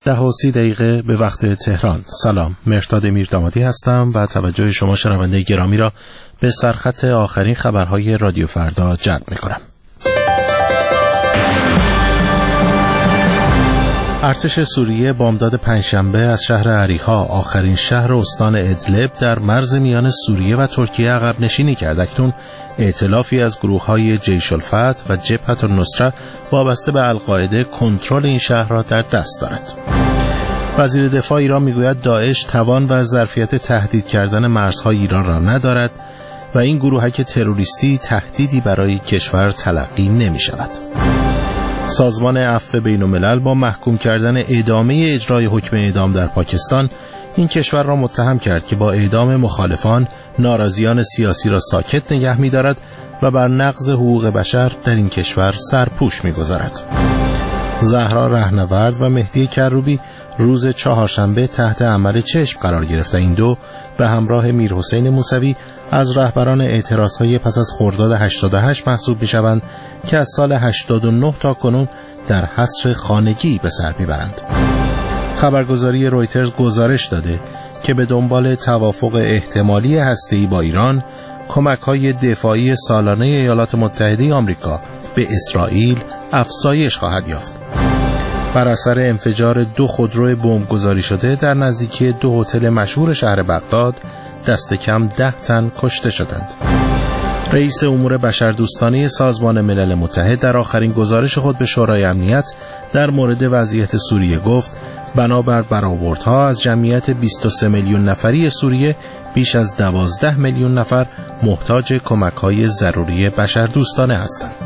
10:30 به وقت تهران. سلام، مهرداد میردامادی هستم و توجه شما شنونده گرامی را به سرخط آخرین خبرهای رادیو فردا جلب می‌کنم. ارتش سوریه بامداد پنجشنبه از شهر عریها، آخرین شهر استان ادلب در مرز میان سوریه و ترکیه عقب نشینی کرد. اکنون ائتلافی از گروه‌های جیش الفتح و جبهة النصره وابسته به القاعده کنترل این شهر را در دست دارد. وزیر دفاع ایران میگوید داعش توان و ظرفیت تهدید کردن مرزهای ایران را ندارد و این گروهک تروریستی تهدیدی برای کشور تلقی نمی‌شود. سازمان عفو بین‌الملل با محکوم کردن ادامه اجرای حکم اعدام در پاکستان این کشور را متهم کرد که با اعدام مخالفان ناراضیان سیاسی را ساکت نگه می‌دارد و بر نقض حقوق بشر در این کشور سرپوش می‌گذارد. زهرا رهنورد و مهدی کروبی روز چهارشنبه تحت عمل چشم قرار گرفته. این دو به همراه میرحسین موسوی از رهبران اعتراضهای پس از خرداد 88 محسوب می‌شوند که از سال 89 تا کنون در حصر خانگی به سر می‌برند. خبرگزاری رویترز گزارش داده که به دنبال توافق احتمالی هسته‌ای با ایران، کمک‌های دفاعی سالانه ایالات متحده آمریکا به اسرائیل افزایش خواهد یافت. بر اثر انفجار 2 خودرو بمبگذاری شده در نزدیکی 2 هتل مشهور شهر بغداد، دست کم 10 تن کشته شدند. رئیس امور بشردوستانه سازمان ملل متحد در آخرین گزارش خود به شورای امنیت در مورد وضعیت سوریه گفت بنابر برآوردها از جمعیت 23 میلیون نفری سوریه بیش از 12 میلیون نفر محتاج کمک‌های ضروری بشردوستانه هستند.